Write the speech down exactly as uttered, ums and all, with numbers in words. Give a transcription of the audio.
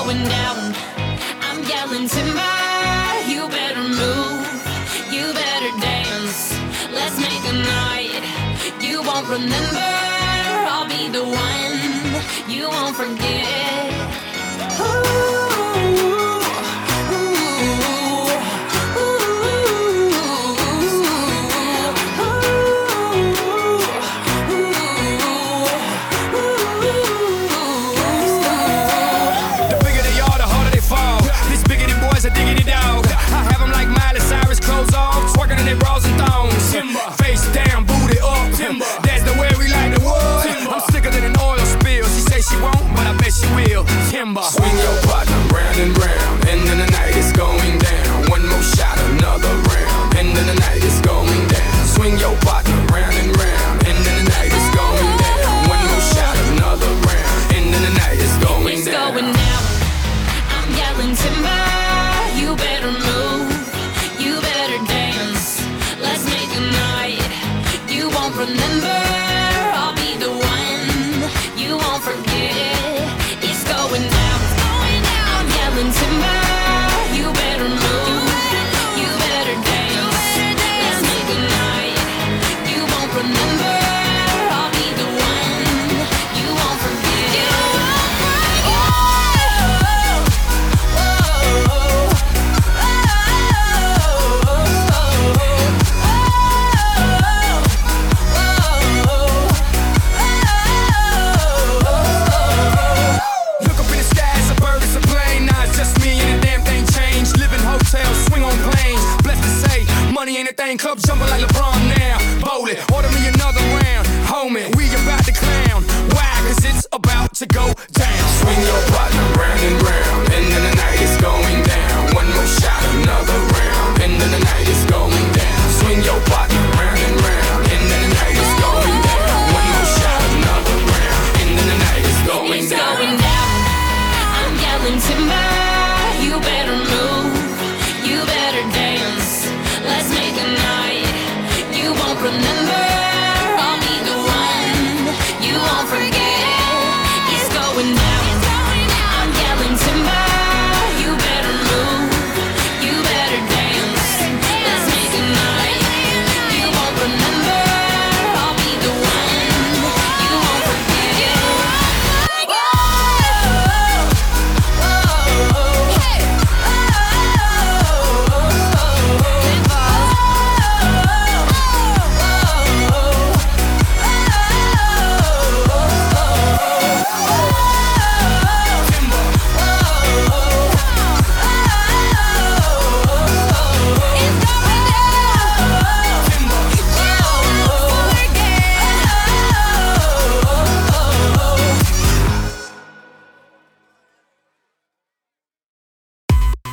going down. I'm yelling timber, you better move, you better dance. Let's make a night you won't remember. I'll be the one you won't forget. Ooh. A diggity dog. I have them like Miley Cyrus, clothes off, twerking in their bras and thongs. Timber. Face down, booty up. Timber. That's the way we like the wood. Timber. I'm sicker than an oil spill. She say she won't, but I bet she will. Timber. Swing your partner round and round, and then the night is going down. One more shot, another round, and then the night is going down. Swing your partner round and round, and then the night is going down. One more shot, another round, and then the night is going it's down. It's going down. I'm yelling timber. You better move, you better dance. Let's make a night you won't remember. I'll be the one you won't forget. It's going down, it's going down. I'm yelling timber. You better move, you better dance. Let's make a night you won't remember. I'll be the one you won't forget. You won't forget. Whoa, whoa. Money ain't a thing, club jumping like LeBron now. Bowl it, order me another round. Homie, we about to clown. Why? Cause it's about to go down. Swing your partner round and round, and then the night is going down. One more shot, another round, and then the night is going down. Swing your partner round and round, and then the night is going down. One more shot, another round, and then the night is going it's down. It's going down. I'm yelling timber. You better move, you better dance. Let's make a night you won't remember.